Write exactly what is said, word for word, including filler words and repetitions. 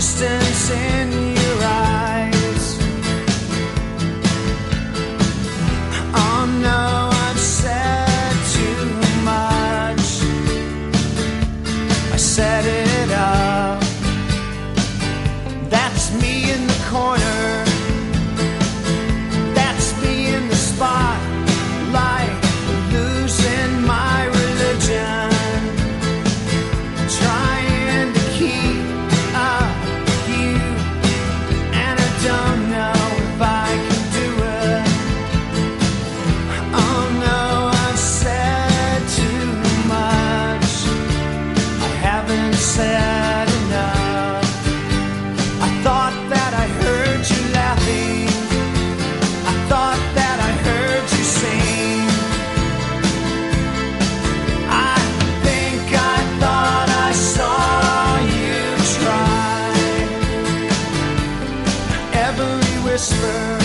distance in your eyes. Oh no, I've said too much. I set it up. That's me in the corner. That's me in the spotlight, losing my religion, trying to keep up with you, and I don't know if I can do it. Oh no, I've said too much. I haven't said enough. I thought that I heard you laughing. I thought that I heard you sing. I think I thought I saw you try. Every whisper